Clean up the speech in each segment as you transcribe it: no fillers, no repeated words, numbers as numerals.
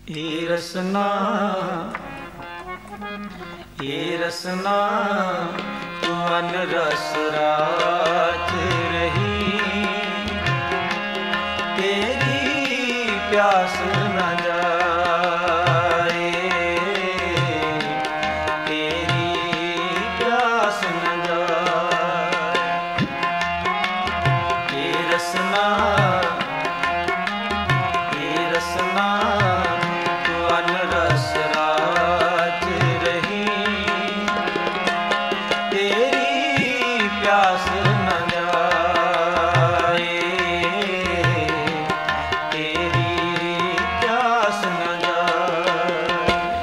ये रसना तू अनरस रात रही, तेरी प्यास न जाए, तेरी प्यास न जाए। ये रसना तू अनरस रात रही, तेरी प्यास न जाए, तेरी प्यास न जाए।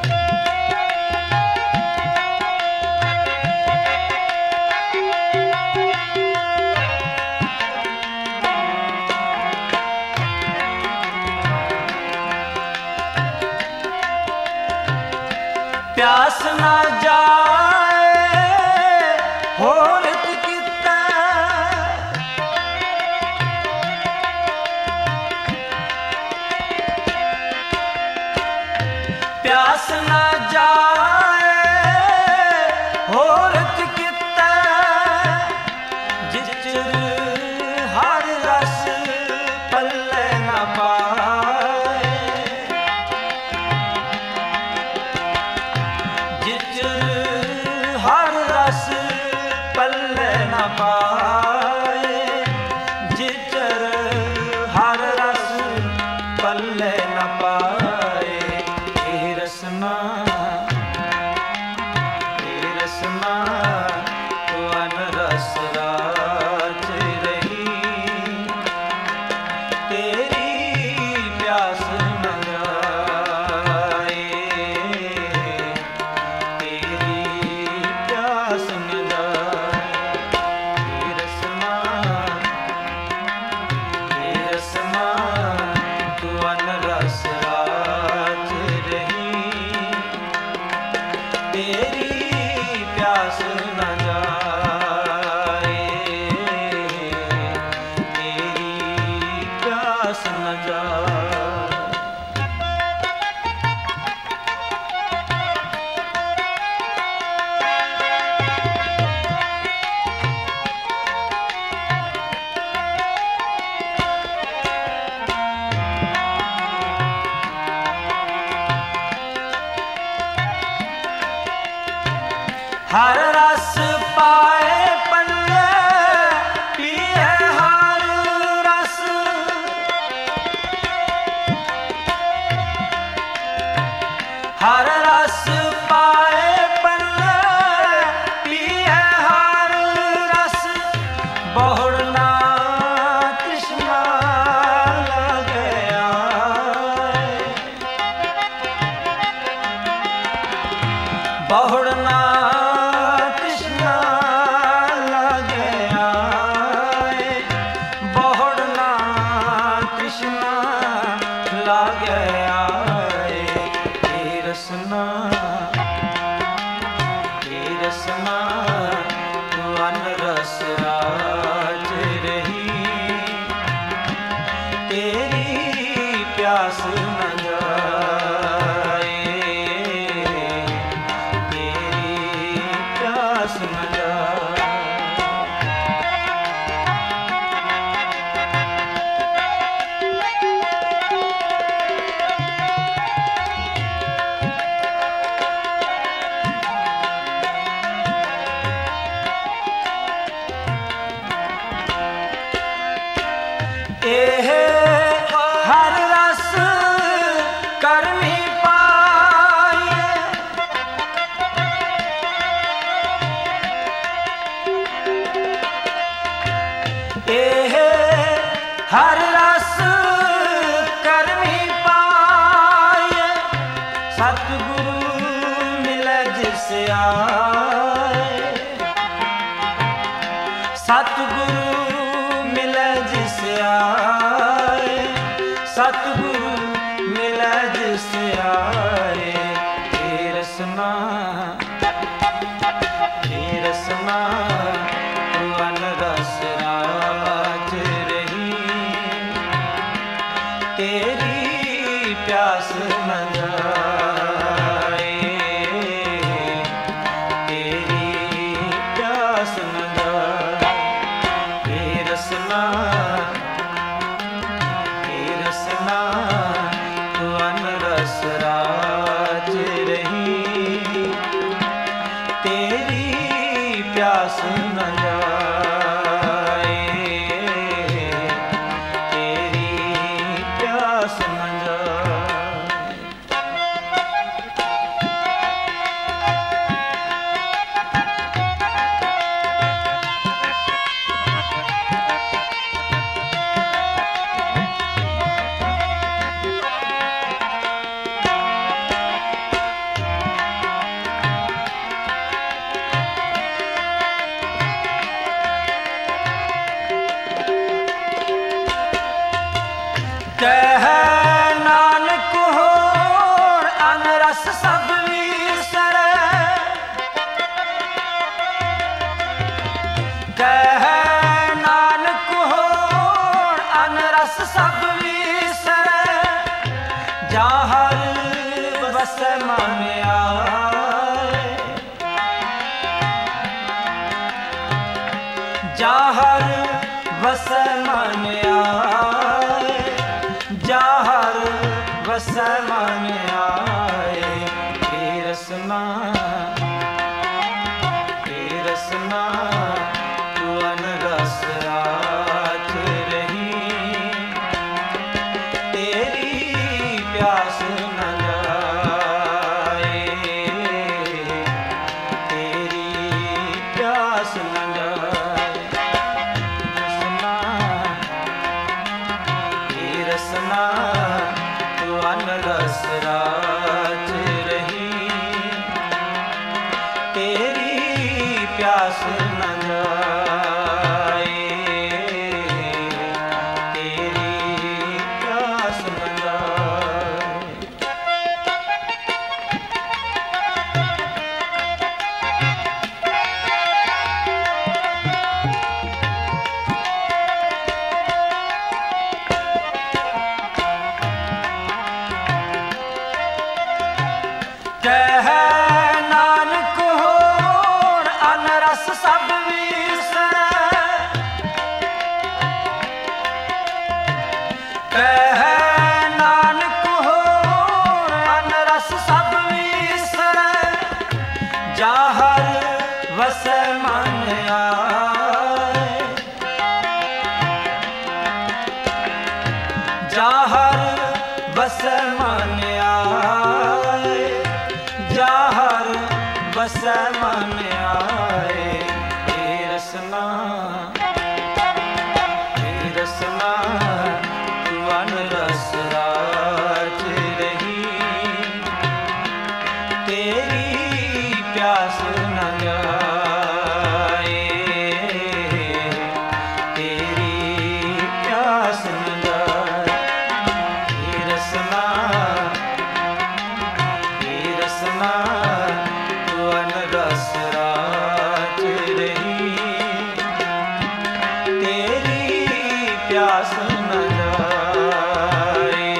प्यास ना जाए होरत किता, प्यास ना जाए होरत किता, जिचर हर रस पल्ले ना पाए, हर रस पल्ले न पाए, जिचर हर रस पल्ले न पाए। ये रसना तू अनरस रात रही, तेरी प्यास न जाए, तू अनरस रात रही, तेरी प्यास न जाए, तेरी प्यास न जाए। हर रस पाए पल्ले पिए हर रस, हर रस पाए पल्ले पिए हर रस, बहुड़ना तृष्णा लगे आए, बहुड़ना तू अनरस रात रही, तेरी प्यास न जाए, तेरी प्यास न जाए। हर रस करमी पाए, हर रस करमी पाए, सतगुरु मिले जिस आए, सतगुरु मिले जिस आए, सतगुरु मिले जिस आए। ये रसना तू अनरस रात रही, तेरी प्यास प्यास न जाए, तेरी प्यास न जाए। हे रसना तू अनरस राज रही, तेरी प्यास न जाए, तेरी प्यास न जाए। कह नानक होर अनरस सब विसरै, कह नानक होर अनरस सब विसरै, जाहर बस मन आए, जाहर बस मन आए, जाहर बस मन आए। हे रसना तू अनरस राज रही, तेरी प्यास न जाए, तेरी प्यास न जाए। रसना तू अनरस राज रही, तेरी प्यास न जाए, तेरी प्यास न जाए। कह नानक होर अनरस सब विसरै, कह नानक होर अनरस सब विसरै, जाहर बस मन आए, जाहर बस मन आए, जाहर बस मन आए। हे रसना तू अनरस राज रही, तेरी प्यास न जाए, तेरी प्यास न जाए। हे रसना तू अनरस राज रही, तेरी प्यास न जाए,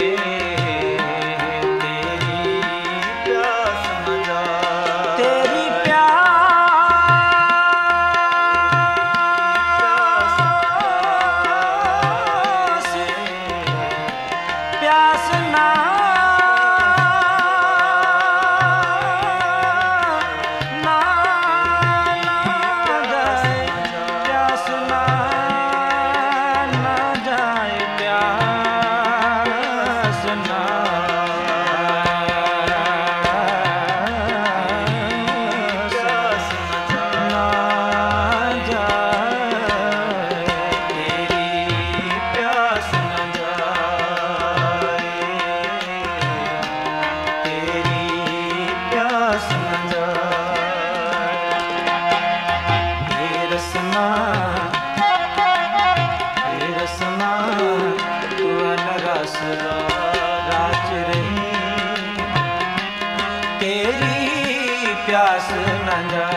तेरी प्यास न जाए। तेरी प्यास ना प्यास न जा